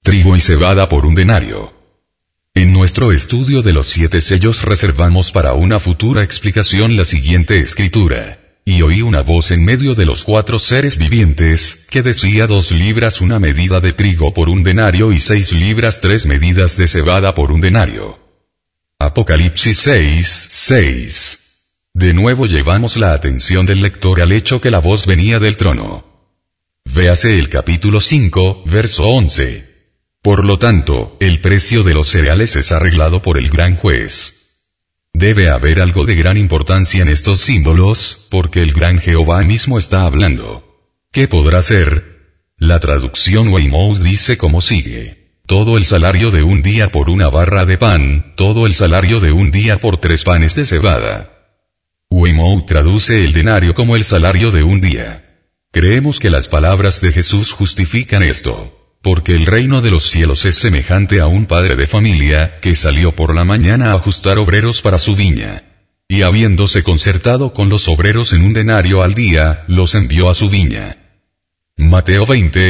trigo y cebada por un denario. En nuestro estudio de los 7 sellos reservamos para una futura explicación la siguiente escritura. Y oí una voz en medio de los 4 seres vivientes, que decía 2 libras una medida de trigo por un denario y 6 libras 3 medidas de cebada por un denario. Apocalipsis 6:6. De nuevo llevamos la atención del lector al hecho que la voz venía del trono. Véase el capítulo 5, verso 11. Por lo tanto, el precio de los cereales es arreglado por el gran juez. Debe haber algo de gran importancia en estos símbolos, porque el gran Jehová mismo está hablando. ¿Qué podrá ser? La traducción Weymouth dice como sigue. Todo el salario de un día por una barra de pan, todo el salario de un día por 3 panes de cebada. Weymouth traduce el denario como el salario de un día. Creemos que las palabras de Jesús justifican esto. Porque el reino de los cielos es semejante a un padre de familia, que salió por la mañana a ajustar obreros para su viña. Y habiéndose concertado con los obreros en un denario al día, los envió a su viña. Mateo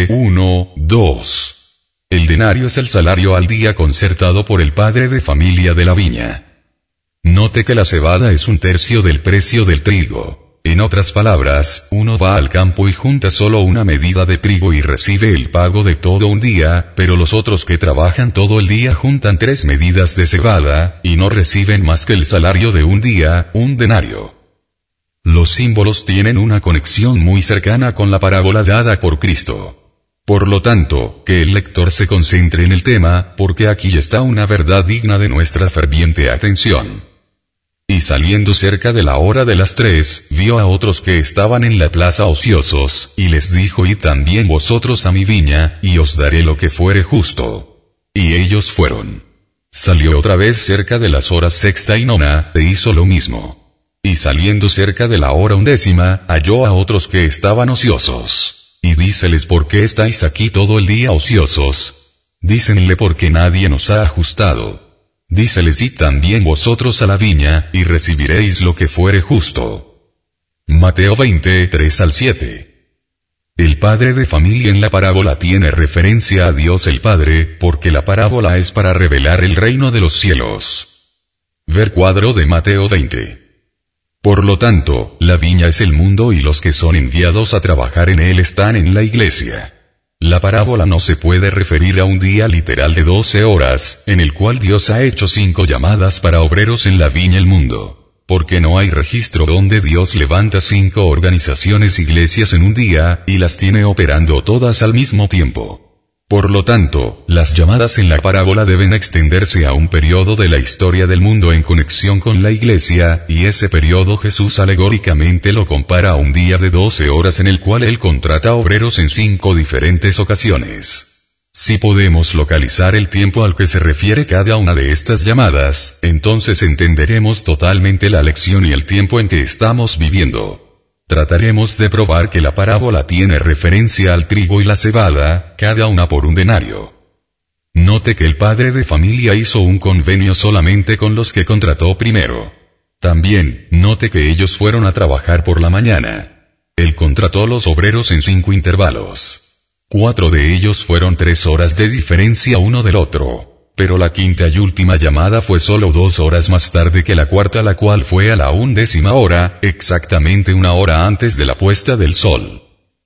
21:2. El denario es el salario al día concertado por el padre de familia de la viña. Note que la cebada es 1/3 del precio del trigo. En otras palabras, uno va al campo y junta solo una medida de trigo y recibe el pago de todo un día, pero los otros que trabajan todo el día juntan 3 medidas de cebada, y no reciben más que el salario de un día, un denario. Los símbolos tienen una conexión muy cercana con la parábola dada por Cristo. Por lo tanto, que el lector se concentre en el tema, porque aquí está una verdad digna de nuestra ferviente atención. Y saliendo cerca de la hora de las 3, vio a otros que estaban en la plaza ociosos, y les dijo: Id también vosotros a mi viña, y os daré lo que fuere justo. Y ellos fueron. Salió otra vez cerca de las horas 6ª y 9ª, e hizo lo mismo. Y saliendo cerca de la hora 11ª, halló a otros que estaban ociosos. Y díceles: ¿por qué estáis aquí todo el día ociosos? Dícenle: porque nadie nos ha ajustado. Díceles: id también vosotros a la viña, y recibiréis lo que fuere justo. Mateo 20:3-7. El padre de familia en la parábola tiene referencia a Dios el Padre, porque la parábola es para revelar el reino de los cielos. Ver cuadro de Mateo 20. Por lo tanto, la viña es el mundo y los que son enviados a trabajar en él están en la iglesia. La parábola no se puede referir a un día literal de 12 horas, en el cual Dios ha hecho 5 llamadas para obreros en la viña el mundo, porque no hay registro donde Dios levanta 5 organizaciones iglesias en un día, y las tiene operando todas al mismo tiempo. Por lo tanto, las llamadas en la parábola deben extenderse a un periodo de la historia del mundo en conexión con la iglesia, y ese periodo Jesús alegóricamente lo compara a un día de 12 horas en el cual él contrata obreros en 5 diferentes ocasiones. Si podemos localizar el tiempo al que se refiere cada una de estas llamadas, entonces entenderemos totalmente la lección y el tiempo en que estamos viviendo. Trataremos de probar que la parábola tiene referencia al trigo y la cebada, cada una por un denario. Note que el padre de familia hizo un convenio solamente con los que contrató primero. También, note que ellos fueron a trabajar por la mañana. Él contrató los obreros en 5 intervalos. 4 de ellos fueron 3 horas de diferencia uno del otro. Pero la 5ª y última llamada fue solo 2 horas más tarde que la 4ª, la cual fue a la 11ª hora, exactamente 1 hora antes de la puesta del sol.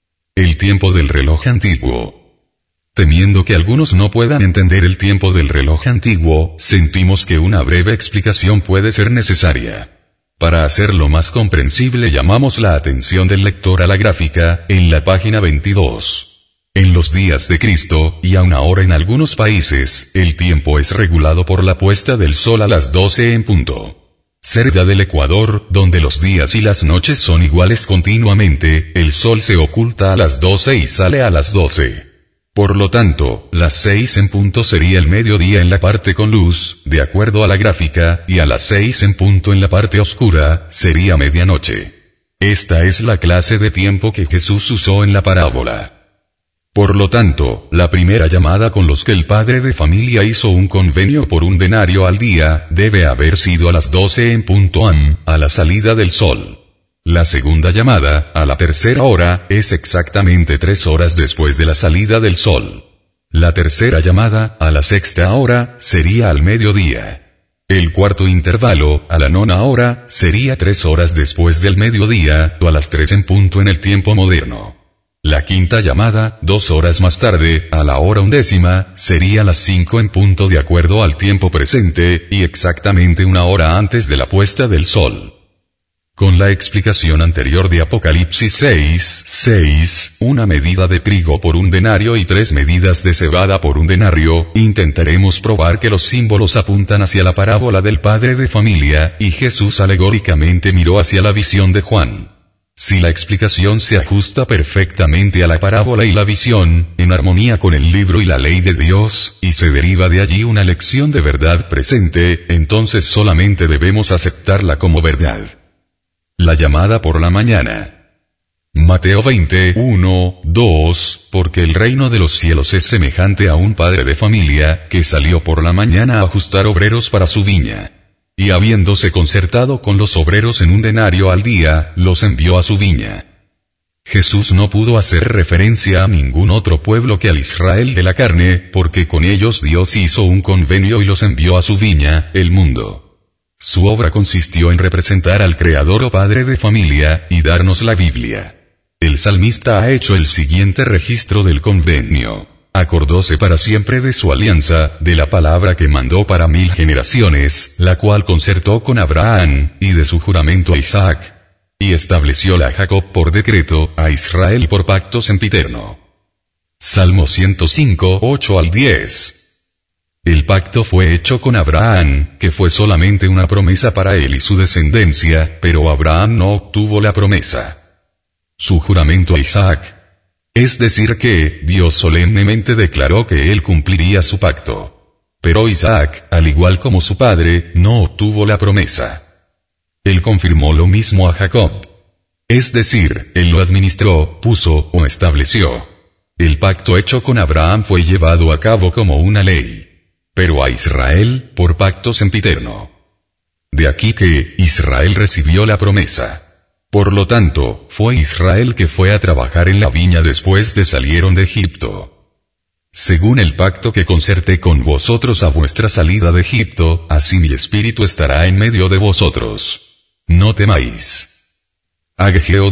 El tiempo del reloj antiguo. Temiendo que algunos no puedan entender el tiempo del reloj antiguo, sentimos que una breve explicación puede ser necesaria. Para hacerlo más comprensible, llamamos la atención del lector a la gráfica, en la página 22. En los días de Cristo, y aun ahora en algunos países, el tiempo es regulado por la puesta del sol a las 12 en punto. Cerca del Ecuador, donde los días y las noches son iguales continuamente, el sol se oculta a las 12 y sale a las 12. Por lo tanto, las 6 en punto sería el mediodía en la parte con luz, de acuerdo a la gráfica, y a las 6 en punto en la parte oscura, sería medianoche. Esta es la clase de tiempo que Jesús usó en la parábola. Por lo tanto, la primera llamada con los que el padre de familia hizo un convenio por un denario al día, debe haber sido a las 12 en punto am, a la salida del sol. La segunda llamada, a la 3ª hora, es exactamente 3 horas después de la salida del sol. La tercera llamada, a la sexta hora, sería al mediodía. El cuarto intervalo, a la nona hora, sería 3 horas después del mediodía, o a las 3 en punto en el tiempo moderno. La quinta llamada, 2 horas más tarde, a la hora 11, sería las 5 en punto de acuerdo al tiempo presente, y exactamente 1 hora antes de la puesta del sol. Con la explicación anterior de Apocalipsis 6:6, 1 medida de trigo por 1 denario y 3 medidas de cebada por 1 denario, intentaremos probar que los símbolos apuntan hacia la parábola del padre de familia, y Jesús alegóricamente miró hacia la visión de Juan. Si la explicación se ajusta perfectamente a la parábola y la visión, en armonía con el libro y la ley de Dios, y se deriva de allí una lección de verdad presente, entonces solamente debemos aceptarla como verdad. La llamada por la mañana. Mateo 21:2, porque el reino de los cielos es semejante a un padre de familia, que salió por la mañana a ajustar obreros para su viña. Y habiéndose concertado con los obreros en 1 denario al día, los envió a su viña. Jesús no pudo hacer referencia a ningún otro pueblo que al Israel de la carne, porque con ellos Dios hizo un convenio y los envió a su viña, el mundo. Su obra consistió en representar al Creador o Padre de familia, y darnos la Biblia. El salmista ha hecho el siguiente registro del convenio. Acordóse para siempre de su alianza, de la palabra que mandó para 1000 generaciones, la cual concertó con Abraham, y de su juramento a Isaac. Y establecióla a Jacob por decreto, a Israel por pacto sempiterno. Salmo 105:8-10. El pacto fue hecho con Abraham, que fue solamente una promesa para él y su descendencia, pero Abraham no obtuvo la promesa. Su juramento a Isaac. Es decir que, Dios solemnemente declaró que él cumpliría su pacto. Pero Isaac, al igual como su padre, no obtuvo la promesa. Él confirmó lo mismo a Jacob. Es decir, él lo administró, puso o estableció. El pacto hecho con Abraham fue llevado a cabo como una ley. Pero a Israel, por pacto sempiterno. De aquí que, Israel recibió la promesa. Por lo tanto, fue Israel que fue a trabajar en la viña después de salieron de Egipto. Según el pacto que concerté con vosotros a vuestra salida de Egipto, así mi espíritu estará en medio de vosotros. No temáis. Ageo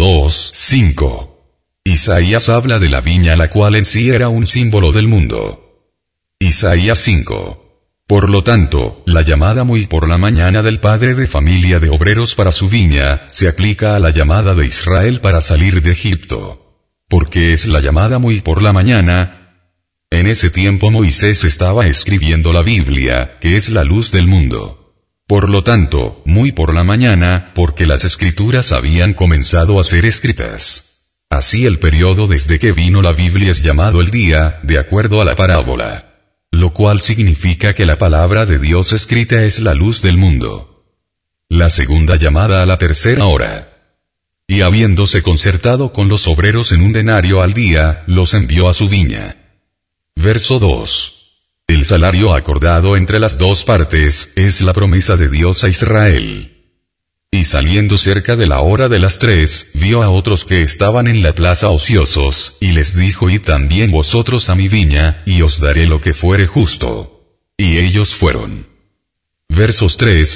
2:5. Isaías habla de la viña, la cual en sí era un símbolo del mundo. Isaías 5. Por lo tanto, la llamada muy por la mañana del padre de familia de obreros para su viña, se aplica a la llamada de Israel para salir de Egipto. ¿Por qué es la llamada muy por la mañana? En ese tiempo Moisés estaba escribiendo la Biblia, que es la luz del mundo. Por lo tanto, muy por la mañana, porque las escrituras habían comenzado a ser escritas. Así el periodo desde que vino la Biblia es llamado el día, de acuerdo a la parábola. Lo cual significa que la palabra de Dios escrita es la luz del mundo. La segunda llamada a la tercera hora. Y habiéndose concertado con los obreros en 1 denario al día, los envió a su viña. Verso 2. El salario acordado entre las dos partes, es la promesa de Dios a Israel. Y saliendo cerca de la hora de las 3, vio a otros que estaban en la plaza ociosos, y les dijo: id también vosotros a mi viña, y os daré lo que fuere justo. Y ellos fueron. Versos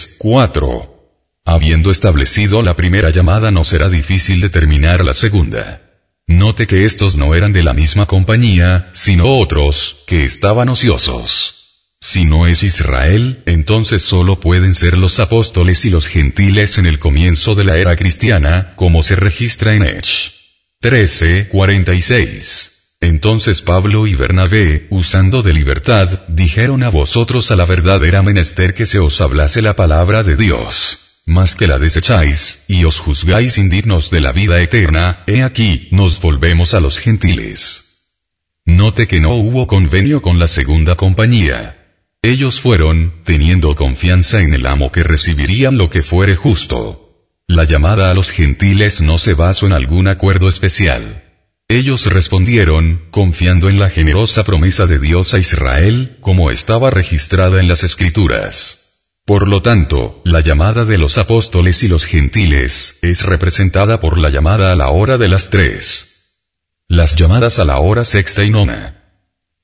3-4. Habiendo establecido la primera llamada, no será difícil determinar la segunda. Note que estos no eran de la misma compañía, sino otros, que estaban ociosos. Si no es Israel, entonces solo pueden ser los apóstoles y los gentiles en el comienzo de la era cristiana, como se registra en Hechos 13:46. Entonces Pablo y Bernabé, usando de libertad, dijeron: a vosotros a la verdad era menester que se os hablase la palabra de Dios, mas que la desecháis, y os juzgáis indignos de la vida eterna, he aquí, nos volvemos a los gentiles. Note que no hubo convenio con la segunda compañía. Ellos fueron, teniendo confianza en el amo que recibirían lo que fuere justo. La llamada a los gentiles no se basó en algún acuerdo especial. Ellos respondieron, confiando en la generosa promesa de Dios a Israel, como estaba registrada en las Escrituras. Por lo tanto, la llamada de los apóstoles y los gentiles, es representada por la llamada a la hora de las 3. Las llamadas a la hora sexta y nona.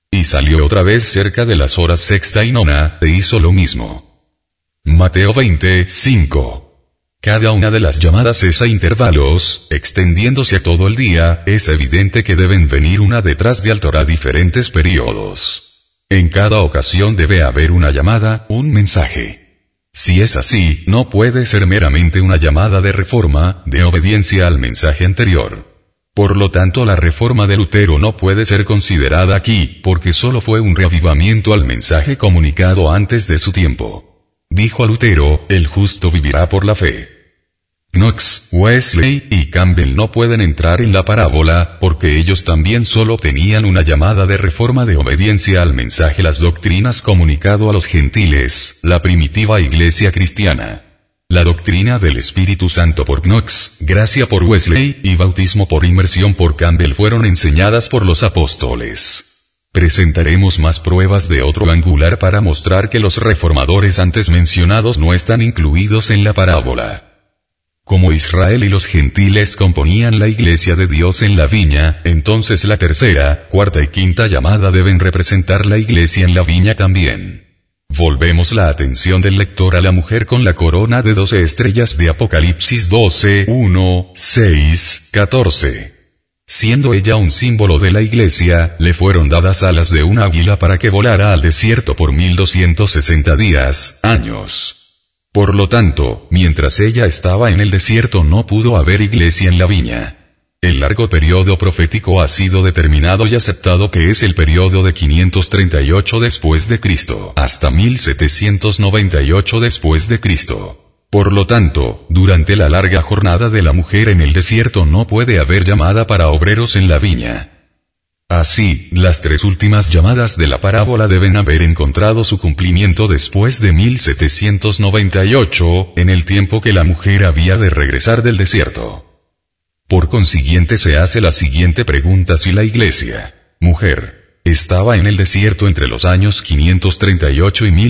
Y salió otra vez cerca de las horas sexta y nona, e hizo lo mismo. Mateo 20:5. Cada una de las llamadas es a intervalos, extendiéndose a todo el día, es evidente que deben venir una detrás de otra a diferentes periodos. En cada ocasión debe haber una llamada, un mensaje. Si es así, no puede ser meramente una llamada de reforma, de obediencia al mensaje anterior. Por lo tanto, la reforma de Lutero no puede ser considerada aquí, porque solo fue un reavivamiento al mensaje comunicado antes de su tiempo. Dijo a Lutero, el justo vivirá por la fe. Knox, Wesley y Campbell no pueden entrar en la parábola, porque ellos también solo tenían una llamada de reforma de obediencia al mensaje, las doctrinas comunicado a los gentiles, la primitiva iglesia cristiana. La doctrina del Espíritu Santo por Knox, gracia por Wesley, y bautismo por inmersión por Campbell fueron enseñadas por los apóstoles. Presentaremos más pruebas de otro angular para mostrar que los reformadores antes mencionados no están incluidos en la parábola. Como Israel y los gentiles componían la iglesia de Dios en la viña, entonces la tercera, cuarta y quinta llamada deben representar la iglesia en la viña también. Volvemos la atención del lector a la mujer con la corona de 12 estrellas de Apocalipsis 12, 1, 6, 14. Siendo ella un símbolo de la iglesia, le fueron dadas alas de un águila para que volara al desierto por 1260 días, años. Por lo tanto, mientras ella estaba en el desierto no pudo haber iglesia en la viña. El largo periodo profético ha sido determinado y aceptado que es el periodo de 538 después de Cristo hasta 1798 después de Cristo. Por lo tanto, durante la larga jornada de la mujer en el desierto no puede haber llamada para obreros en la viña. Así, las tres últimas llamadas de la parábola deben haber encontrado su cumplimiento después de 1798, en el tiempo que la mujer había de regresar del desierto. Por consiguiente se hace la siguiente pregunta: si la iglesia, mujer, estaba en el desierto entre los años 538 y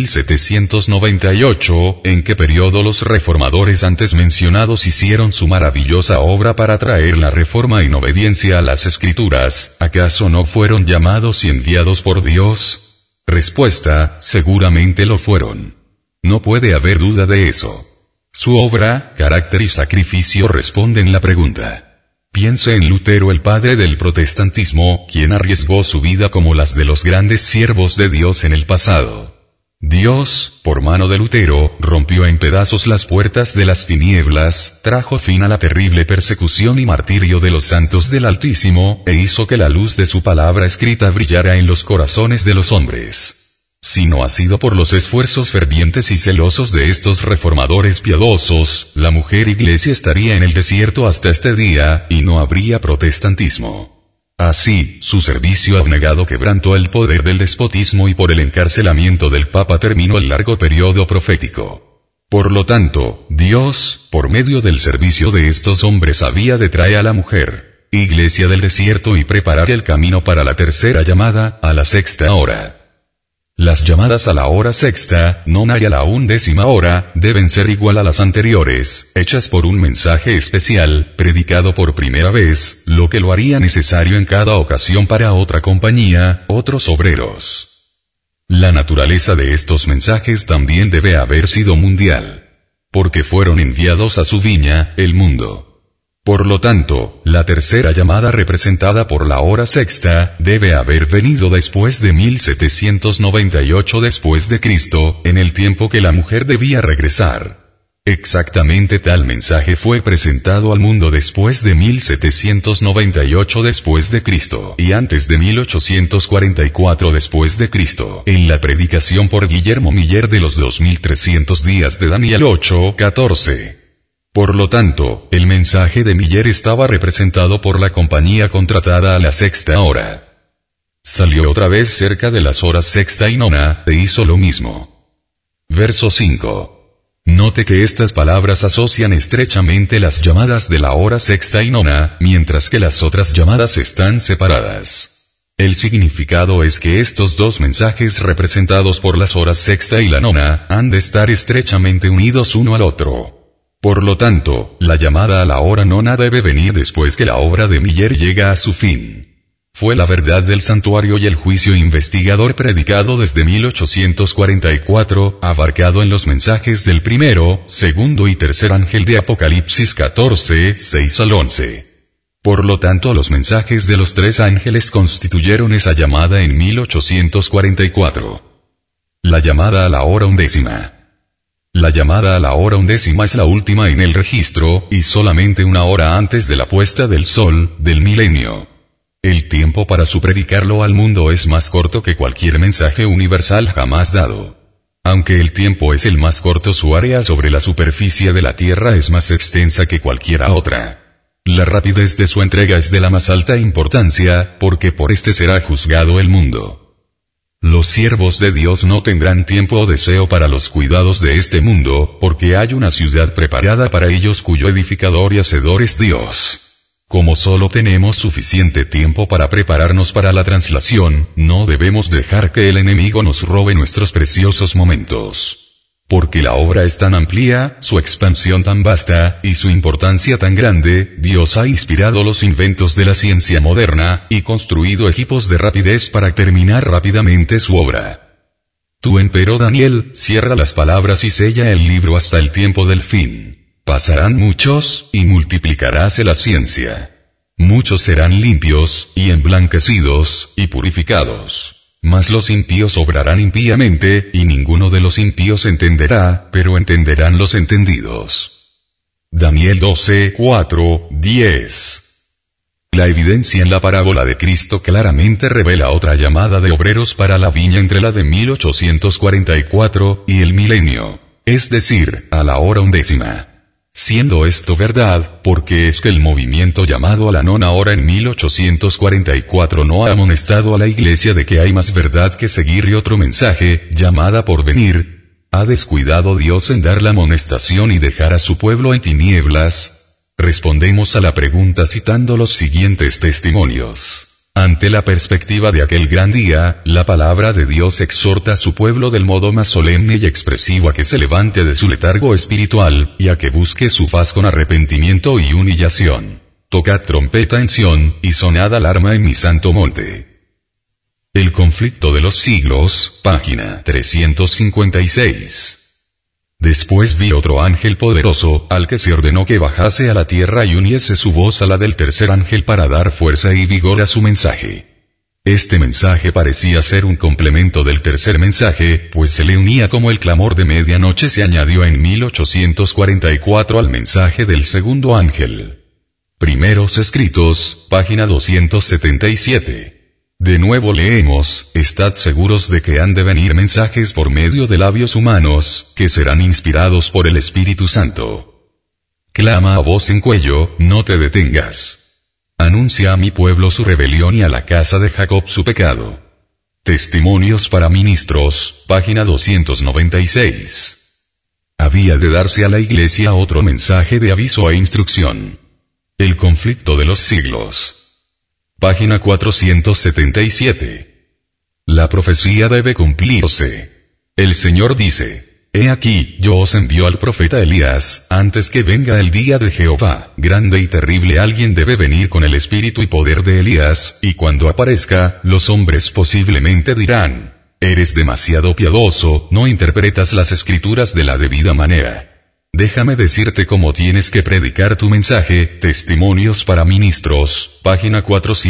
1798, ¿en qué periodo los reformadores antes mencionados hicieron su maravillosa obra para traer la reforma en obediencia a las Escrituras? ¿Acaso no fueron llamados y enviados por Dios? Respuesta: seguramente lo fueron. No puede haber duda de eso. Su obra, carácter y sacrificio responden la pregunta. Piense en Lutero, el padre del protestantismo, quien arriesgó su vida como las de los grandes siervos de Dios en el pasado. Dios, por mano de Lutero, rompió en pedazos las puertas de las tinieblas, trajo fin a la terrible persecución y martirio de los santos del Altísimo, e hizo que la luz de su palabra escrita brillara en los corazones de los hombres. Si no ha sido por los esfuerzos fervientes y celosos de estos reformadores piadosos, la mujer iglesia estaría en el desierto hasta este día, y no habría protestantismo. Así, su servicio abnegado quebrantó el poder del despotismo y por el encarcelamiento del Papa terminó el largo periodo profético. Por lo tanto, Dios, por medio del servicio de estos hombres, había de traer a la mujer, iglesia del desierto, y preparar el camino para la tercera llamada, a la sexta hora. Las llamadas a la hora sexta, nona y a la 11ª hora, deben ser igual a las anteriores, hechas por un mensaje especial, predicado por primera vez, lo que lo haría necesario en cada ocasión para otra compañía, otros obreros. La naturaleza de estos mensajes también debe haber sido mundial, porque fueron enviados a su viña, el mundo. Por lo tanto, la tercera llamada representada por la hora sexta, debe haber venido después de 1798 después de Cristo, en el tiempo que la mujer debía regresar. Exactamente tal mensaje fue presentado al mundo después de 1798 después de Cristo, y antes de 1844 después de Cristo, en la predicación por Guillermo Miller de los 2300 días de Daniel 8:14. Por lo tanto, el mensaje de Miller estaba representado por la compañía contratada a la sexta hora. Salió otra vez cerca de las horas sexta y nona, e hizo lo mismo. Verso 5. Note que estas palabras asocian estrechamente las llamadas de la hora sexta y nona, mientras que las otras llamadas están separadas. El significado es que estos dos mensajes representados por las horas sexta y la nona, han de estar estrechamente unidos uno al otro. Por lo tanto, la llamada a la hora nona debe venir después que la obra de Miller llega a su fin. Fue la verdad del santuario y el juicio investigador predicado desde 1844, abarcado en los mensajes del primero, segundo y tercer ángel de Apocalipsis 14, 6 al 11. Por lo tanto, los mensajes de los tres ángeles constituyeron esa llamada en 1844. La llamada a la hora undécima. La llamada a la hora undécima es la última en el registro, y solamente una hora antes de la puesta del sol, del milenio. El tiempo para su predicarlo al mundo es más corto que cualquier mensaje universal jamás dado. Aunque el tiempo es el más corto, su área sobre la superficie de la tierra es más extensa que cualquiera otra. La rapidez de su entrega es de la más alta importancia, porque por este será juzgado el mundo. Los siervos de Dios no tendrán tiempo o deseo para los cuidados de este mundo, porque hay una ciudad preparada para ellos cuyo edificador y hacedor es Dios. Como solo tenemos suficiente tiempo para prepararnos para la traslación, no debemos dejar que el enemigo nos robe nuestros preciosos momentos. Porque la obra es tan amplia, su expansión tan vasta, y su importancia tan grande, Dios ha inspirado los inventos de la ciencia moderna, y construido equipos de rapidez para terminar rápidamente su obra. Tú empero, Daniel, cierra las palabras y sella el libro hasta el tiempo del fin. Pasarán muchos, y multiplicaráse la ciencia. Muchos serán limpios, y emblanquecidos, y purificados. Mas los impíos obrarán impíamente, y ninguno de los impíos entenderá, pero entenderán los entendidos. Daniel 12, 4, 10. La evidencia en la parábola de Cristo claramente revela otra llamada de obreros para la viña entre la de 1844 y el milenio, es decir, a la hora undécima. Siendo esto verdad, porque es que el movimiento llamado a la nona hora en 1844 no ha amonestado a la Iglesia de que hay más verdad que seguir y otro mensaje, llamada por venir, ¿ha descuidado Dios en dar la amonestación y dejar a su pueblo en tinieblas? Respondemos a la pregunta citando los siguientes testimonios. Ante la perspectiva de aquel gran día, la palabra de Dios exhorta a su pueblo del modo más solemne y expresivo a que se levante de su letargo espiritual, y a que busque su faz con arrepentimiento y humillación. Tocad trompeta en Sión, y sonad alarma en mi santo monte. El conflicto de los siglos, página 356. Después vi otro ángel poderoso, al que se ordenó que bajase a la tierra y uniese su voz a la del tercer ángel para dar fuerza y vigor a su mensaje. Este mensaje parecía ser un complemento del tercer mensaje, pues se le unía como el clamor de medianoche se añadió en 1844 al mensaje del segundo ángel. Primeros Escritos, página 277. De nuevo leemos, estad seguros de que han de venir mensajes por medio de labios humanos, que serán inspirados por el Espíritu Santo. Clama a voz en cuello, no te detengas. Anuncia a mi pueblo su rebelión y a la casa de Jacob su pecado. Testimonios para ministros, página 296. Había de darse a la Iglesia otro mensaje de aviso e instrucción. El conflicto de los siglos. Página 477. La profecía debe cumplirse. El Señor dice, he aquí, yo os envío al profeta Elías, antes que venga el día de Jehová, grande y terrible. Alguien debe venir con el espíritu y poder de Elías, y cuando aparezca, los hombres posiblemente dirán, eres demasiado piadoso, no interpretas las escrituras de la debida manera. Déjame decirte cómo tienes que predicar tu mensaje. Testimonios para ministros, página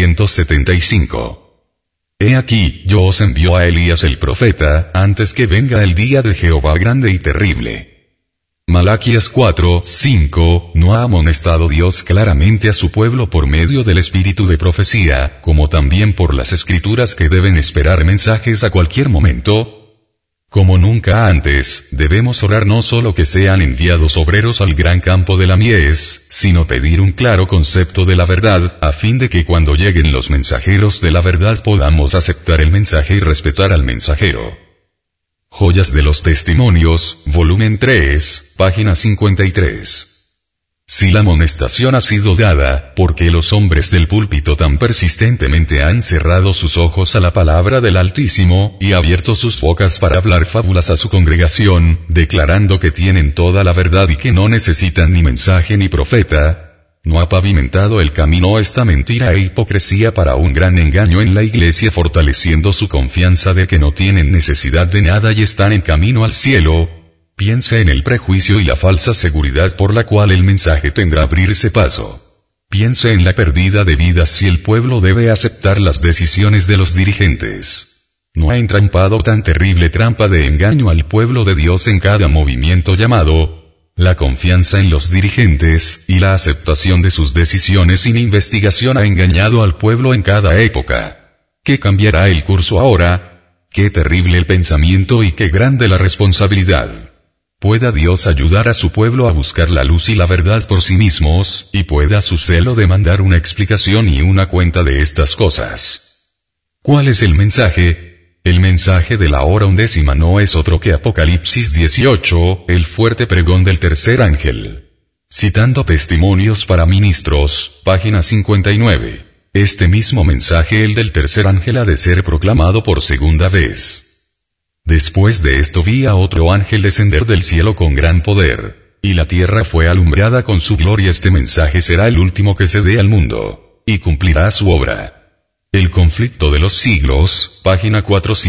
475. He aquí, yo os envío a Elías el profeta, antes que venga el día de Jehová grande y terrible. Malaquías 4, 5, ¿no ha amonestado Dios claramente a su pueblo por medio del espíritu de profecía, como también por las escrituras que deben esperar mensajes a cualquier momento? Como nunca antes, debemos orar no solo que sean enviados obreros al gran campo de la mies, sino pedir un claro concepto de la verdad, a fin de que cuando lleguen los mensajeros de la verdad podamos aceptar el mensaje y respetar al mensajero. Joyas de los Testimonios, volumen 3, página 53. Si la amonestación ha sido dada, ¿por qué los hombres del púlpito tan persistentemente han cerrado sus ojos a la palabra del Altísimo, y abierto sus bocas para hablar fábulas a su congregación, declarando que tienen toda la verdad y que no necesitan ni mensaje ni profeta? no ha pavimentado el camino esta mentira e hipocresía para un gran engaño en la iglesia, fortaleciendo su confianza de que no tienen necesidad de nada y están en camino al cielo. Piense en el prejuicio y la falsa seguridad por la cual el mensaje tendrá abrirse paso. Piense en la pérdida de vidas si el pueblo debe aceptar las decisiones de los dirigentes. ¿No ha entrampado tan terrible trampa de engaño al pueblo de Dios en cada movimiento llamado la confianza en los dirigentes, y la aceptación de sus decisiones sin investigación ha engañado al pueblo en cada época? ¿Qué cambiará el curso ahora? ¡Qué terrible el pensamiento y qué grande la responsabilidad! Pueda Dios ayudar a su pueblo a buscar la luz y la verdad por sí mismos, y pueda su celo demandar una explicación y una cuenta de estas cosas. ¿Cuál es el mensaje? El mensaje de la hora 11 no es otro que Apocalipsis 18, el fuerte pregón del tercer ángel. Citando Testimonios para Ministros, página 59. Este mismo mensaje, el del tercer ángel, ha de ser proclamado por segunda vez. Después de esto vi a otro ángel descender del cielo con gran poder, y la tierra fue alumbrada con su gloria. Este mensaje será el último que se dé al mundo, y cumplirá su obra. El conflicto de los siglos, página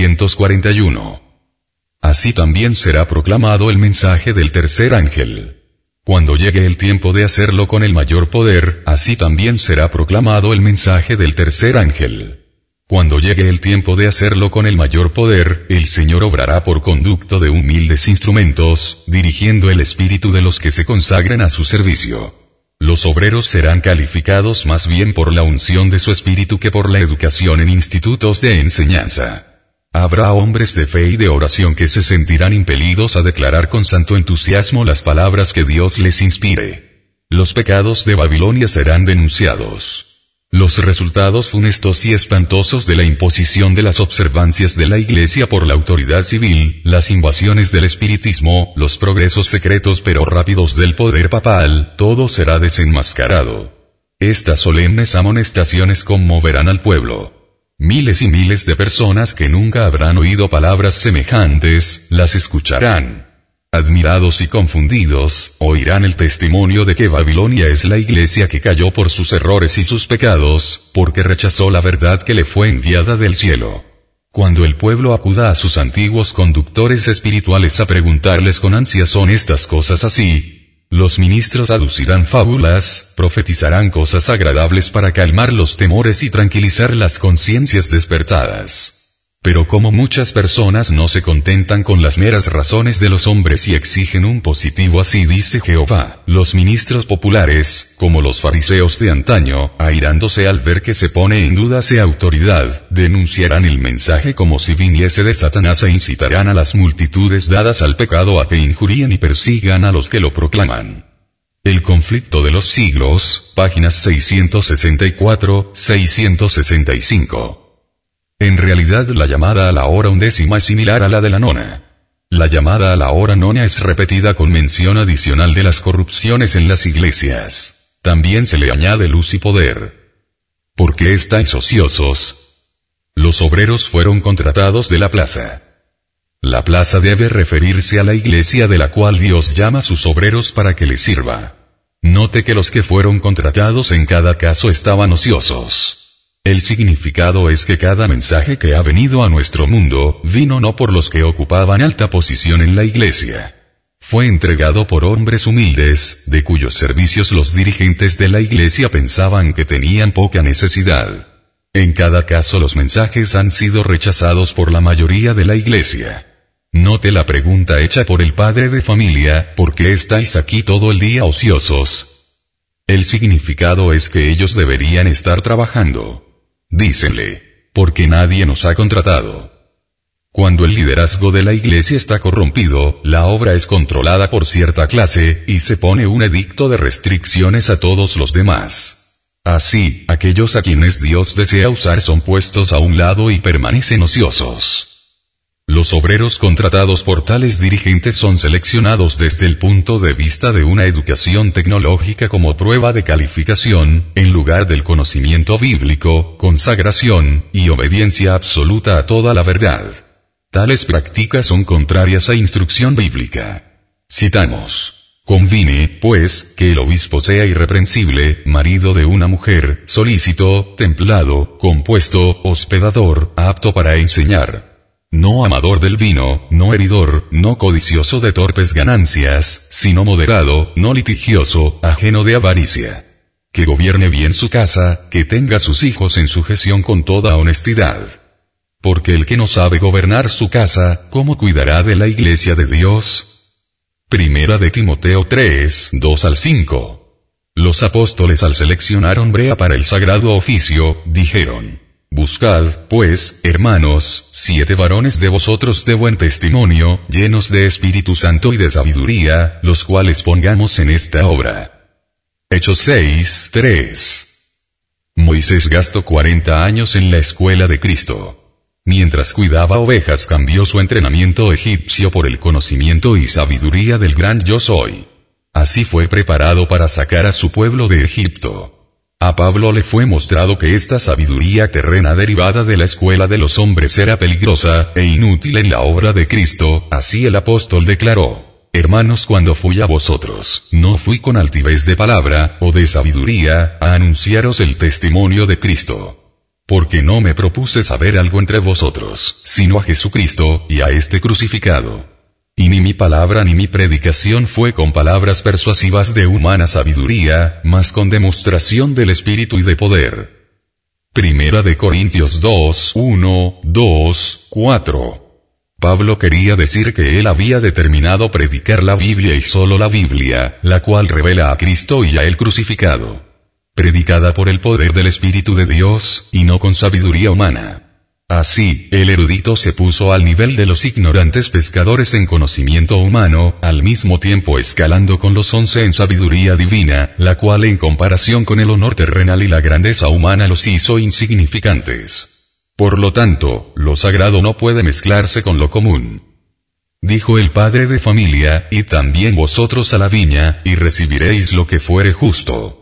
441. Así también será proclamado el mensaje del tercer ángel. Cuando llegue el tiempo de hacerlo con el mayor poder, así también será proclamado el mensaje del tercer ángel. Cuando llegue el tiempo de hacerlo con el mayor poder, el Señor obrará por conducto de humildes instrumentos, dirigiendo el espíritu de los que se consagren a su servicio. Los obreros serán calificados más bien por la unción de su espíritu que por la educación en institutos de enseñanza. Habrá hombres de fe y de oración que se sentirán impelidos a declarar con santo entusiasmo las palabras que Dios les inspire. Los pecados de Babilonia serán denunciados. Los resultados funestos y espantosos de la imposición de las observancias de la Iglesia por la autoridad civil, las invasiones del espiritismo, los progresos secretos pero rápidos del poder papal, todo será desenmascarado. Estas solemnes amonestaciones conmoverán al pueblo. Miles y miles de personas que nunca habrán oído palabras semejantes, las escucharán. Admirados y confundidos, oirán el testimonio de que Babilonia es la iglesia que cayó por sus errores y sus pecados, porque rechazó la verdad que le fue enviada del cielo. Cuando el pueblo acuda a sus antiguos conductores espirituales a preguntarles con ansia ¿son estas cosas así? Los ministros aducirán fábulas, profetizarán cosas agradables para calmar los temores y tranquilizar las conciencias despertadas. Pero como muchas personas no se contentan con las meras razones de los hombres y exigen un positivo, así dice Jehová, los ministros populares, como los fariseos de antaño, airándose al ver que se pone en duda su autoridad, denunciarán el mensaje como si viniese de Satanás e incitarán a las multitudes dadas al pecado a que injurien y persigan a los que lo proclaman. El conflicto de los siglos, páginas 664-665. En realidad la llamada a la hora 11 es similar a la de la nona. La llamada a la hora nona es repetida con mención adicional de las corrupciones en las iglesias. También se le añade luz y poder. ¿Por qué estáis ociosos? Los obreros fueron contratados de la plaza. La plaza debe referirse a la iglesia de la cual Dios llama a sus obreros para que les sirva. Note que los que fueron contratados en cada caso estaban ociosos. El significado es que cada mensaje que ha venido a nuestro mundo, vino no por los que ocupaban alta posición en la iglesia. Fue entregado por hombres humildes, de cuyos servicios los dirigentes de la iglesia pensaban que tenían poca necesidad. En cada caso los mensajes han sido rechazados por la mayoría de la iglesia. Note la pregunta hecha por el padre de familia, ¿por qué estáis aquí todo el día ociosos? El significado es que ellos deberían estar trabajando. Dícenle, porque nadie nos ha contratado. Cuando el liderazgo de la iglesia está corrompido, la obra es controlada por cierta clase, y se pone un edicto de restricciones a todos los demás. Así, aquellos a quienes Dios desea usar son puestos a un lado y permanecen ociosos. Los obreros contratados por tales dirigentes son seleccionados desde el punto de vista de una educación tecnológica como prueba de calificación, en lugar del conocimiento bíblico, consagración, y obediencia absoluta a toda la verdad. Tales prácticas son contrarias a instrucción bíblica. Citamos. Conviene, pues, que el obispo sea irreprensible, marido de una mujer, solícito, templado, compuesto, hospedador, apto para enseñar. No amador del vino, no heridor, no codicioso de torpes ganancias, sino moderado, no litigioso, ajeno de avaricia. Que gobierne bien su casa, que tenga sus hijos en sujeción con toda honestidad. Porque el que no sabe gobernar su casa, ¿cómo cuidará de la iglesia de Dios? Primera de Timoteo 3, 2 al 5. Los apóstoles al seleccionar hombre para el sagrado oficio, dijeron: Buscad, pues, hermanos, 7 varones de vosotros de buen testimonio, llenos de Espíritu Santo y de sabiduría, los cuales pongamos en esta obra. Hechos 6, 3. Moisés gastó 40 años en la escuela de Cristo. Mientras cuidaba ovejas cambió su entrenamiento egipcio por el conocimiento y sabiduría del gran Yo Soy. Así fue preparado para sacar a su pueblo de Egipto. A Pablo le fue mostrado que esta sabiduría terrena derivada de la escuela de los hombres era peligrosa e inútil en la obra de Cristo, así el apóstol declaró: Hermanos, cuando fui a vosotros, no fui con altivez de palabra, o de sabiduría, a anunciaros el testimonio de Cristo. Porque no me propuse saber algo entre vosotros, sino a Jesucristo, y a este crucificado. Y ni mi palabra ni mi predicación fue con palabras persuasivas de humana sabiduría, mas con demostración del Espíritu y de poder. Primera de Corintios 2, 1, 2, 4. Pablo quería decir que él había determinado predicar la Biblia y solo la Biblia, la cual revela a Cristo y a él crucificado. Predicada por el poder del Espíritu de Dios, y no con sabiduría humana. Así, el erudito se puso al nivel de los ignorantes pescadores en conocimiento humano, al mismo tiempo escalando con los 11 en sabiduría divina, la cual en comparación con el honor terrenal y la grandeza humana los hizo insignificantes. Por lo tanto, lo sagrado no puede mezclarse con lo común. Dijo el padre de familia: y también vosotros a la viña, y recibiréis lo que fuere justo.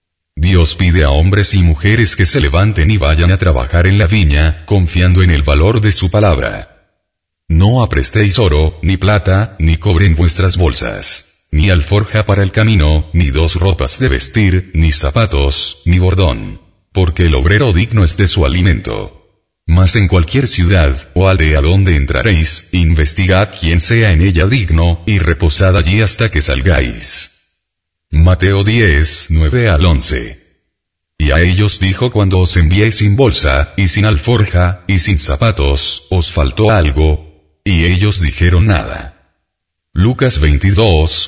Dios pide a hombres y mujeres que se levanten y vayan a trabajar en la viña, confiando en el valor de su palabra. No aprestéis oro, ni plata, ni cobre en vuestras bolsas, ni alforja para el camino, ni 2 ropas de vestir, ni zapatos, ni bordón. Porque el obrero digno es de su alimento. Mas en cualquier ciudad, o aldea donde entraréis, investigad quién sea en ella digno, y reposad allí hasta que salgáis. Mateo 10, 9 al 11. Y a ellos dijo: cuando os envié sin bolsa, y sin alforja, y sin zapatos, ¿os faltó algo? Y ellos dijeron: nada. Lucas 22,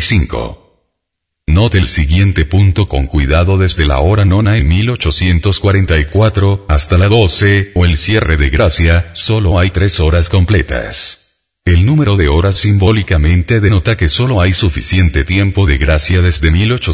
35. Note el siguiente punto con cuidado: desde la hora nona en 1844, hasta la 12, o el cierre de gracia, solo hay 3 horas completas. El número de horas simbólicamente denota que solo hay suficiente tiempo de gracia desde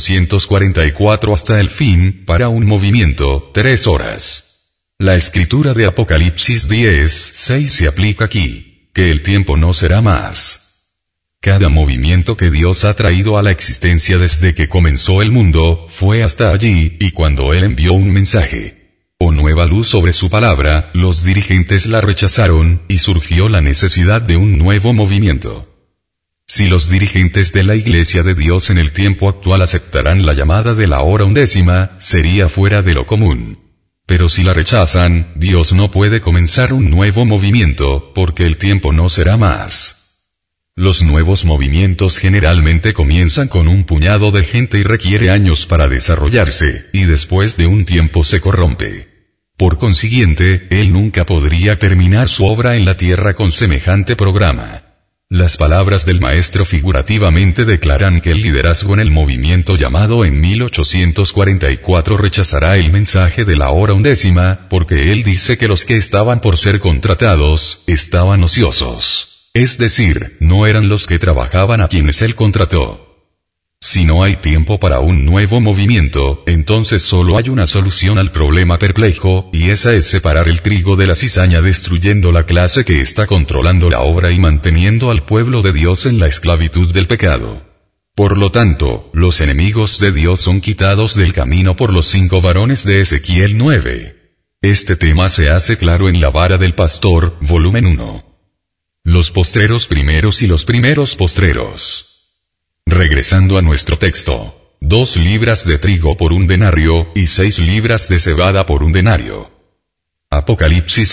1844 hasta el fin, para un movimiento, 3 horas. La escritura de Apocalipsis 10, 6 se aplica aquí, que el tiempo no será más. Cada movimiento que Dios ha traído a la existencia desde que comenzó el mundo, fue hasta allí, y cuando Él envió un mensaje, o nueva luz sobre su palabra, los dirigentes la rechazaron, y surgió la necesidad de un nuevo movimiento. Si los dirigentes de la Iglesia de Dios en el tiempo actual aceptarán la llamada de la hora 11, sería fuera de lo común. Pero si la rechazan, Dios no puede comenzar un nuevo movimiento, porque el tiempo no será más. Los nuevos movimientos generalmente comienzan con un puñado de gente y requiere años para desarrollarse, y después de un tiempo se corrompe. Por consiguiente, Él nunca podría terminar su obra en la tierra con semejante programa. Las palabras del maestro figurativamente declaran que el liderazgo en el movimiento llamado en 1844 rechazará el mensaje de la hora 11, porque él dice que los que estaban por ser contratados, estaban ociosos. Es decir, no eran los que trabajaban a quienes él contrató. Si no hay tiempo para un nuevo movimiento, entonces solo hay una solución al problema perplejo, y esa es separar el trigo de la cizaña destruyendo la clase que está controlando la obra y manteniendo al pueblo de Dios en la esclavitud del pecado. Por lo tanto, los enemigos de Dios son quitados del camino por los 5 varones de Ezequiel 9. Este tema se hace claro en La vara del pastor, volumen 1. Los postreros primeros y los primeros postreros. Regresando a nuestro texto. 2 libras de trigo por 1 denario, y 6 libras de cebada por 1 denario. Apocalipsis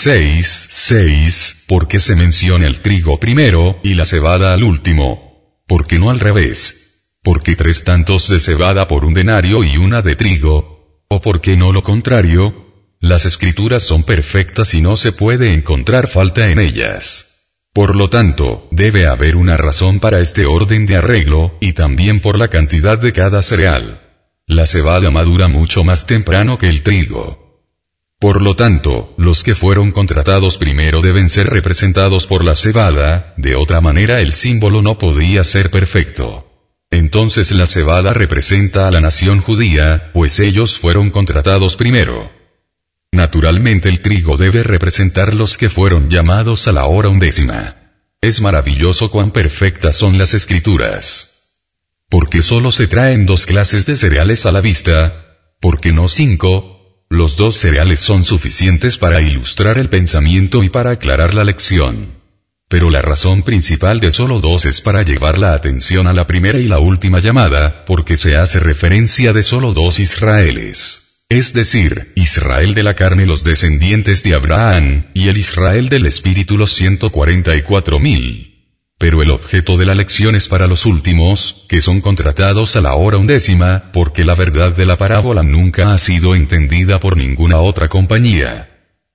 6:6, ¿por qué se menciona el trigo primero, y la cebada al último? ¿Por qué no al revés? ¿Por qué 3 tantos de cebada por 1 denario y 1 de trigo? ¿O por qué no lo contrario? Las escrituras son perfectas y no se puede encontrar falta en ellas. Por lo tanto, debe haber una razón para este orden de arreglo, y también por la cantidad de cada cereal. La cebada madura mucho más temprano que el trigo. Por lo tanto, los que fueron contratados primero deben ser representados por la cebada, de otra manera el símbolo no podría ser perfecto. Entonces la cebada representa a la nación judía, pues ellos fueron contratados primero. Naturalmente el trigo debe representar los que fueron llamados a la hora 11. Es maravilloso cuán perfectas son las escrituras. ¿Por qué solo se traen 2 clases de cereales a la vista? ¿Por qué no 5? Los 2 cereales son suficientes para ilustrar el pensamiento y para aclarar la lección. Pero la razón principal de solo 2 es para llevar la atención a la primera y la última llamada, porque se hace referencia de solo 2 Israeles. Es decir, Israel de la carne los descendientes de Abraham, y el Israel del Espíritu los 144.000. Pero el objeto de la lección es para los últimos, que son contratados a la hora 11, porque la verdad de la parábola nunca ha sido entendida por ninguna otra compañía.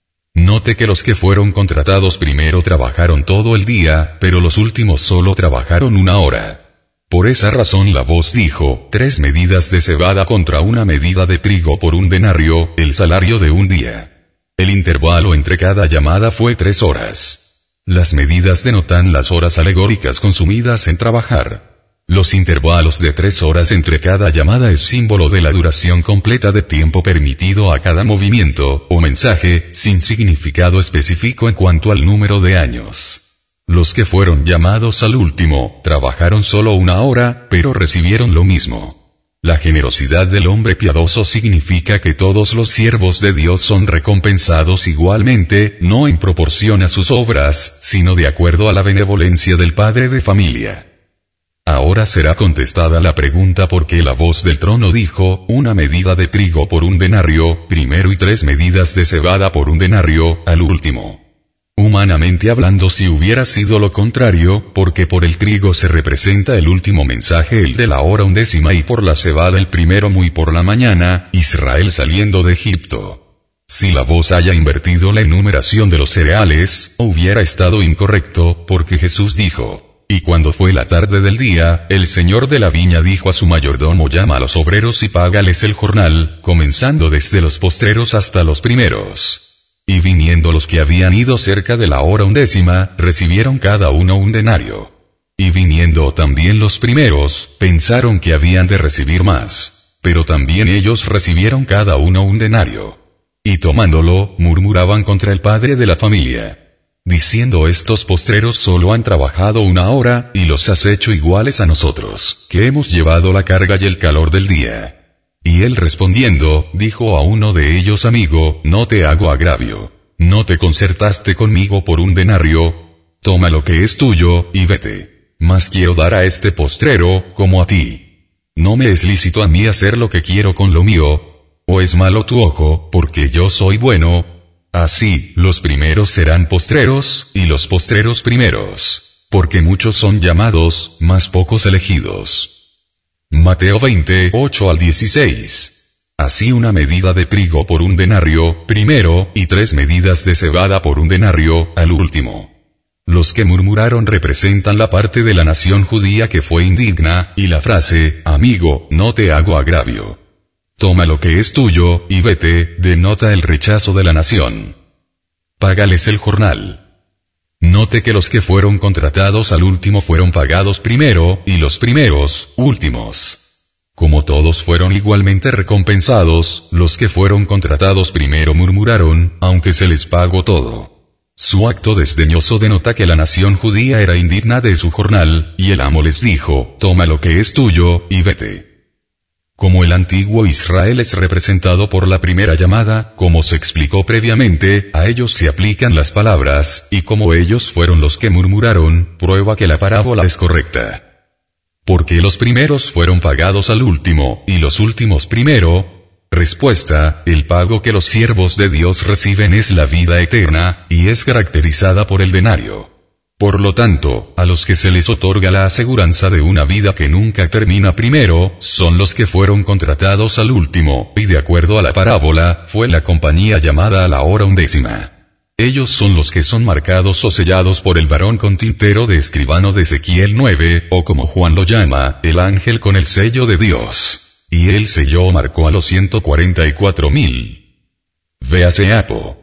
Note que los que fueron contratados primero trabajaron todo el día, pero los últimos solo trabajaron 1 hora. Por esa razón la voz dijo, 3 medidas de cebada contra 1 medida de trigo por 1 denario, el salario de 1 día. El intervalo entre cada llamada fue 3 horas. Las medidas denotan las horas alegóricas consumidas en trabajar. Los intervalos de 3 horas entre cada llamada es símbolo de la duración completa de tiempo permitido a cada movimiento, o mensaje, sin significado específico en cuanto al número de años. Los que fueron llamados al último, trabajaron solo 1 hora, pero recibieron lo mismo. La generosidad del hombre piadoso significa que todos los siervos de Dios son recompensados igualmente, no en proporción a sus obras, sino de acuerdo a la benevolencia del padre de familia. Ahora será contestada la pregunta por qué la voz del trono dijo, 1 medida de trigo por 1 denario, primero y 3 medidas de cebada por 1 denario, al último. Humanamente hablando, si hubiera sido lo contrario, porque por el trigo se representa el último mensaje, el de la hora 11, y por la cebada el primero muy por la mañana, Israel saliendo de Egipto. Si la voz haya invertido la enumeración de los cereales, hubiera estado incorrecto, porque Jesús dijo, y cuando fue la tarde del día, el señor de la viña dijo a su mayordomo, llama a los obreros y págales el jornal, comenzando desde los postreros hasta los primeros. Y viniendo los que habían ido cerca de la hora 11, recibieron cada uno 1 denario. Y viniendo también los primeros, pensaron que habían de recibir más. Pero también ellos recibieron cada uno 1 denario. Y tomándolo, murmuraban contra el padre de la familia, diciendo, estos postreros solo han trabajado 1 hora, y los has hecho iguales a nosotros, que hemos llevado la carga y el calor del día. Y él respondiendo, dijo a uno de ellos, amigo, no te hago agravio. ¿No te concertaste conmigo por 1 denario? Toma lo que es tuyo, y vete. Mas quiero dar a este postrero, como a ti. ¿No me es lícito a mí hacer lo que quiero con lo mío? ¿O es malo tu ojo, porque yo soy bueno? Así, los primeros serán postreros, y los postreros primeros. Porque muchos son llamados, mas pocos elegidos. Mateo 28 al 16. Así 1 medida de trigo por 1 denario, primero, y 3 medidas de cebada por 1 denario, al último. Los que murmuraron representan la parte de la nación judía que fue indigna, y la frase, amigo, no te hago agravio. Toma lo que es tuyo, y vete, denota el rechazo de la nación. Págales el jornal. Note que los que fueron contratados al último fueron pagados primero, y los primeros, últimos. Como todos fueron igualmente recompensados, los que fueron contratados primero murmuraron, aunque se les pagó todo. Su acto desdeñoso denota que la nación judía era indigna de su jornal, y el amo les dijo, toma lo que es tuyo, y vete. Como el antiguo Israel es representado por la primera llamada, como se explicó previamente, a ellos se aplican las palabras, y como ellos fueron los que murmuraron, prueba que la parábola es correcta. ¿Por qué los primeros fueron pagados al último, y los últimos primero? Respuesta: el pago que los siervos de Dios reciben es la vida eterna, y es caracterizada por el denario. Por lo tanto, a los que se les otorga la aseguranza de una vida que nunca termina primero, son los que fueron contratados al último, y de acuerdo a la parábola, fue la compañía llamada a la hora 11. Ellos son los que son marcados o sellados por el varón con tintero de escribano de Ezequiel 9, o como Juan lo llama, el ángel con el sello de Dios. Y él selló o marcó a los 144,000. Véase Apo.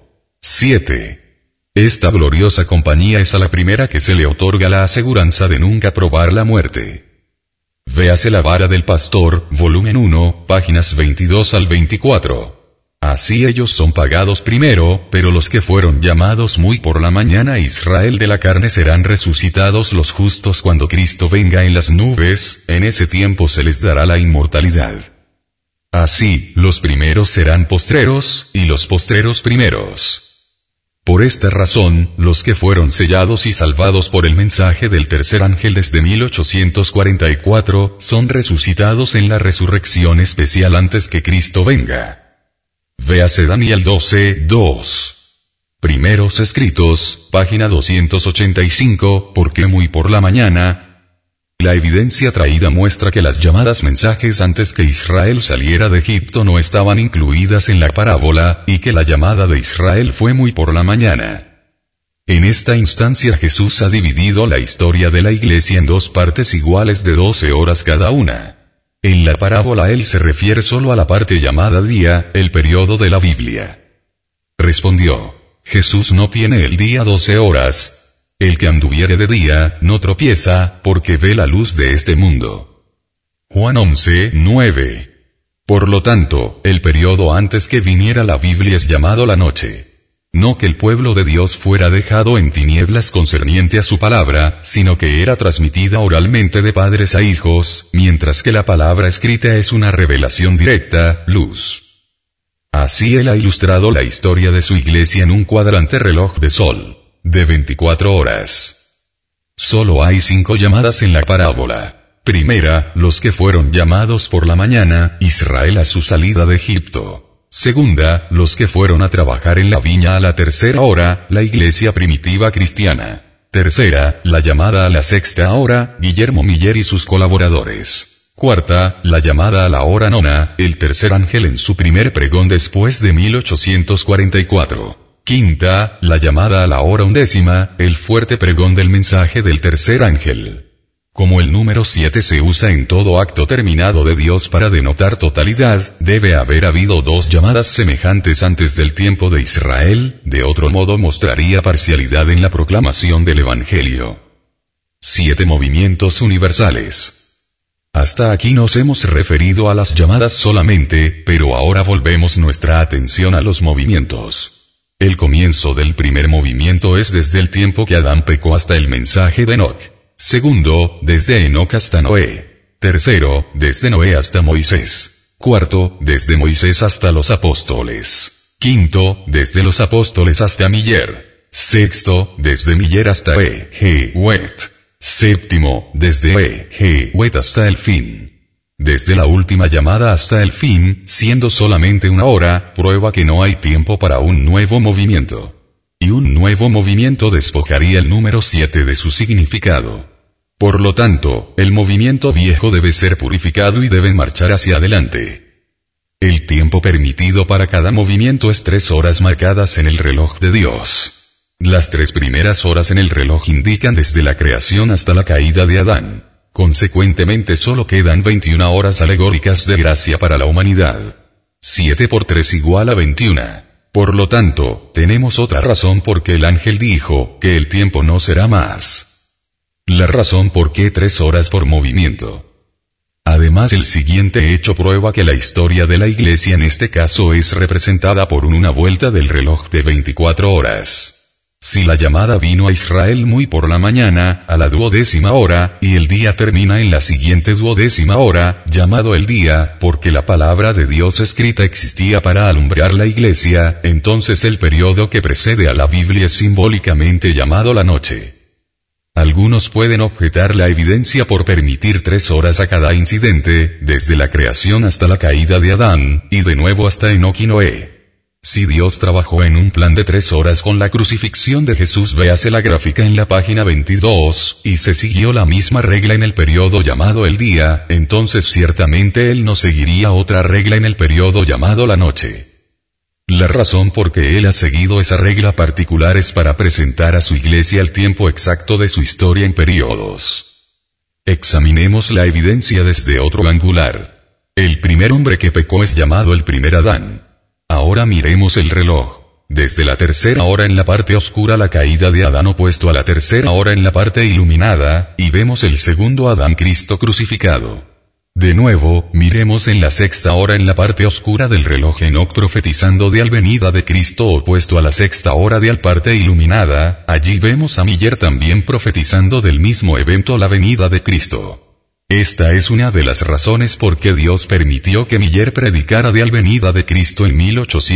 7. Esta gloriosa compañía es a la primera que se le otorga la aseguranza de nunca probar la muerte. Véase La vara del pastor, volumen 1, páginas 22 al 24. Así ellos son pagados primero, pero los que fueron llamados muy por la mañana Israel de la carne serán resucitados los justos cuando Cristo venga en las nubes, en ese tiempo se les dará la inmortalidad. Así, los primeros serán postreros, y los postreros primeros. Por esta razón, los que fueron sellados y salvados por el mensaje del tercer ángel desde 1844, son resucitados en la resurrección especial antes que Cristo venga. Véase Daniel 12, 2. Primeros escritos, página 285, porque muy por la mañana. La evidencia traída muestra que las llamadas mensajes antes que Israel saliera de Egipto no estaban incluidas en la parábola, y que la llamada de Israel fue muy por la mañana. En esta instancia Jesús ha dividido la historia de la iglesia en dos partes iguales de 12 horas cada una. En la parábola él se refiere solo a la parte llamada día, el periodo de la Biblia. Respondió: Jesús no tiene el día 12 horas. El que anduviere de día, no tropieza, porque ve la luz de este mundo. Juan 11, 9. Por lo tanto, el periodo antes que viniera la Biblia es llamado la noche. No que el pueblo de Dios fuera dejado en tinieblas concerniente a su palabra, sino que era transmitida oralmente de padres a hijos, mientras que la palabra escrita es una revelación directa, luz. Así él ha ilustrado la historia de su iglesia en un cuadrante reloj de sol, de 24 horas. Solo hay 5 llamadas en la parábola. Primera, los que fueron llamados por la mañana, Israel a su salida de Egipto. Segunda, los que fueron a trabajar en la viña a la tercera hora, la iglesia primitiva cristiana. Tercera, la llamada a la sexta hora, Guillermo Miller y sus colaboradores. Cuarta, la llamada a la hora nona, el tercer ángel en su primer pregón después de 1844. Quinta, la llamada a la hora 11, el fuerte pregón del mensaje del tercer ángel. Como el número 7 se usa en todo acto terminado de Dios para denotar totalidad, debe haber habido 2 llamadas semejantes antes del tiempo de Israel, de otro modo mostraría parcialidad en la proclamación del Evangelio. 7 movimientos universales. Hasta aquí nos hemos referido a las llamadas solamente, pero ahora volvemos nuestra atención a los movimientos. El comienzo del primer movimiento es desde el tiempo que Adán pecó hasta el mensaje de Enoc. Segundo, desde Enoc hasta Noé. Tercero, desde Noé hasta Moisés. Cuarto, desde Moisés hasta los apóstoles. Quinto, desde los apóstoles hasta Miller. Sexto, desde Miller hasta Wet. Séptimo, desde Wet hasta el fin. Desde la última llamada hasta el fin, siendo solamente una hora, prueba que no hay tiempo para un nuevo movimiento. Y un nuevo movimiento despojaría el número 7 de su significado. Por lo tanto, el movimiento viejo debe ser purificado y debe marchar hacia adelante. El tiempo permitido para cada movimiento es 3 horas marcadas en el reloj de Dios. Las 3 primeras horas en el reloj indican desde la creación hasta la caída de Adán. Consecuentemente solo quedan 21 horas alegóricas de gracia para la humanidad. 7 por 3 igual a 21. Por lo tanto, tenemos otra razón por qué el ángel dijo que el tiempo no será más. La razón por qué 3 horas por movimiento. Además, el siguiente hecho prueba que la historia de la iglesia en este caso es representada por una vuelta del reloj de 24 horas. Si la llamada vino a Israel muy por la mañana, a la 12ª hora, y el día termina en la siguiente 12ª hora, llamado el día, porque la palabra de Dios escrita existía para alumbrar la iglesia, entonces el periodo que precede a la Biblia es simbólicamente llamado la noche. Algunos pueden objetar la evidencia por permitir 3 horas a cada incidente, desde la creación hasta la caída de Adán, y de nuevo hasta Enoc y Noé. Si Dios trabajó en un plan de 3 horas con la crucifixión de Jesús, véase la gráfica en la página 22, y se siguió la misma regla en el periodo llamado el día, entonces ciertamente Él no seguiría otra regla en el periodo llamado la noche. La razón por que Él ha seguido esa regla particular es para presentar a su iglesia el tiempo exacto de su historia en periodos. Examinemos la evidencia desde otro angular. El primer hombre que pecó es llamado el primer Adán. Ahora miremos el reloj. Desde la tercera hora en la parte oscura la caída de Adán opuesto a la tercera hora en la parte iluminada, y vemos el segundo Adán, Cristo crucificado. De nuevo, miremos en la sexta hora en la parte oscura del reloj Enoc profetizando de la venida de Cristo opuesto a la sexta hora de la parte iluminada, allí vemos a Miller también profetizando del mismo evento, la venida de Cristo. Esta es una de las razones por que Dios permitió que Miller predicara de la venida de Cristo en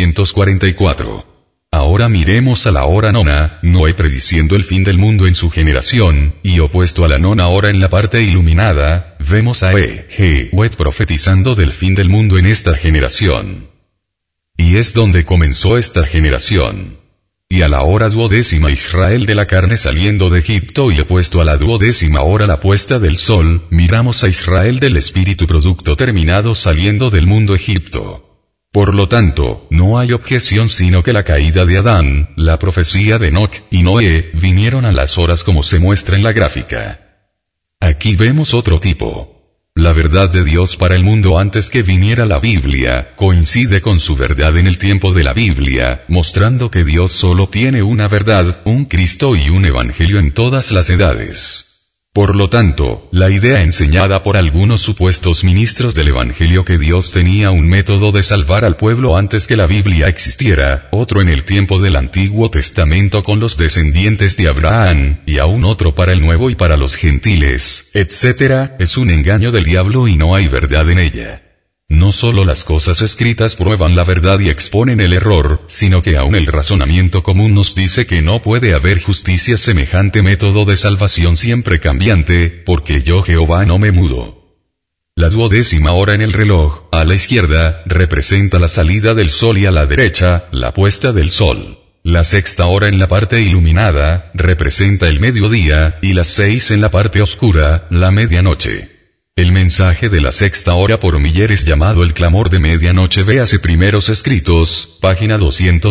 1844. Ahora miremos a la hora nona, Noé prediciendo el fin del mundo en su generación, y opuesto a la nona hora en la parte iluminada, vemos a E.G. White profetizando del fin del mundo en esta generación. Y es donde comenzó esta generación. Y a la hora 12ª Israel de la carne saliendo de Egipto, y opuesto a la 12ª hora la puesta del sol, miramos a Israel del espíritu producto terminado saliendo del mundo Egipto. Por lo tanto, no hay objeción sino que la caída de Adán, la profecía de Enoc y Noé, vinieron a las horas como se muestra en la gráfica. Aquí vemos otro tipo. La verdad de Dios para el mundo antes que viniera la Biblia, coincide con su verdad en el tiempo de la Biblia, mostrando que Dios solo tiene una verdad, un Cristo y un Evangelio en todas las edades. Por lo tanto, la idea enseñada por algunos supuestos ministros del Evangelio que Dios tenía un método de salvar al pueblo antes que la Biblia existiera, otro en el tiempo del Antiguo Testamento con los descendientes de Abraham, y aún otro para el Nuevo y para los gentiles, etc., es un engaño del diablo y no hay verdad en ella. No solo las cosas escritas prueban la verdad y exponen el error, sino que aún el razonamiento común nos dice que no puede haber justicia semejante método de salvación siempre cambiante, porque yo Jehová no me mudo. La 12ª hora en el reloj, a la izquierda, representa la salida del sol y a la derecha, la puesta del sol. La sexta hora en la parte iluminada, representa el mediodía, y las 6 en la parte oscura, la medianoche. El mensaje de la sexta hora por Miller es llamado el clamor de medianoche. Véase Primeros Escritos, página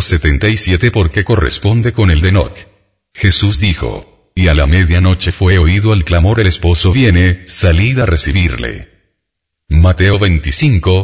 277 porque corresponde con el de Enoc. Jesús dijo, y a la medianoche fue oído el clamor, el esposo viene, salid a recibirle. Mateo 25,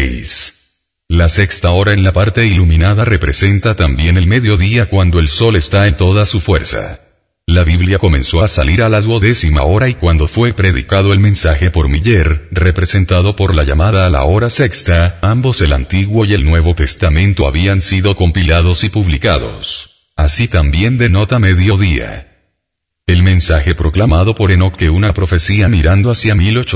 6. La sexta hora en la parte iluminada representa también el mediodía cuando el sol está en toda su fuerza. La Biblia comenzó a salir a la 12ª hora y cuando fue predicado el mensaje por Miller, representado por la llamada a la hora sexta, ambos el Antiguo y el Nuevo Testamento habían sido compilados y publicados. Así también denota mediodía. El mensaje proclamado por Enoc que una profecía mirando hacia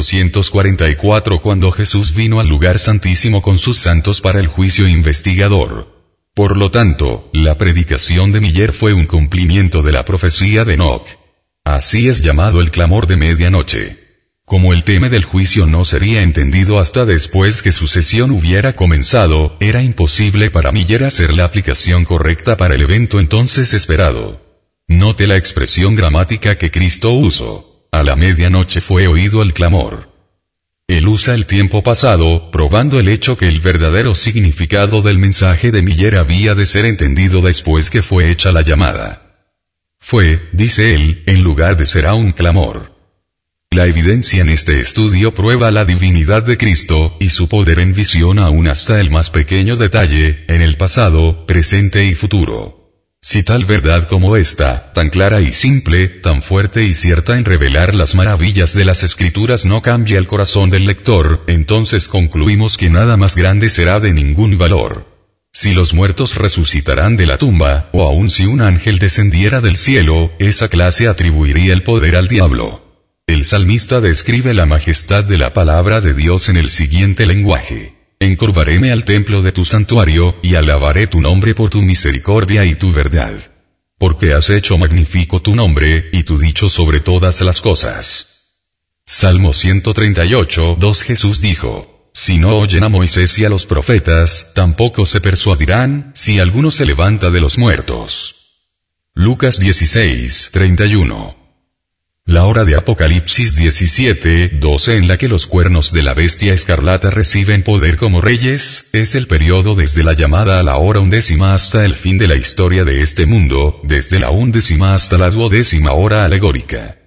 1844 cuando Jesús vino al lugar santísimo con sus santos para el juicio investigador. Por lo tanto, la predicación de Miller fue un cumplimiento de la profecía de Enoc. Así es llamado el clamor de medianoche. Como el tema del juicio no sería entendido hasta después que su sesión hubiera comenzado, era imposible para Miller hacer la aplicación correcta para el evento entonces esperado. Note la expresión gramática que Cristo usó. A la medianoche fue oído el clamor. Él usa el tiempo pasado, probando el hecho que el verdadero significado del mensaje de Miller había de ser entendido después que fue hecha la llamada. Fue, dice él, en lugar de ser un clamor. La evidencia en este estudio prueba la divinidad de Cristo, y su poder en visión aún hasta el más pequeño detalle, en el pasado, presente y futuro. Si tal verdad como esta, tan clara y simple, tan fuerte y cierta en revelar las maravillas de las Escrituras no cambia el corazón del lector, entonces concluimos que nada más grande será de ningún valor. Si los muertos resucitarán de la tumba, o aun si un ángel descendiera del cielo, esa clase atribuiría el poder al diablo. El salmista describe la majestad de la palabra de Dios en el siguiente lenguaje. Encorvaréme al templo de tu santuario, y alabaré tu nombre por tu misericordia y tu verdad. Porque has hecho magnífico tu nombre, y tu dicho sobre todas las cosas. Salmo 138, 2. Jesús dijo: si no oyen a Moisés y a los profetas, tampoco se persuadirán, si alguno se levanta de los muertos. Lucas 16, 31. La hora de Apocalipsis 17, 12 en la que los cuernos de la bestia escarlata reciben poder como reyes, es el periodo desde la llamada a la hora 11 hasta el fin de la historia de este mundo, desde la 11 hasta la 12 hora alegórica.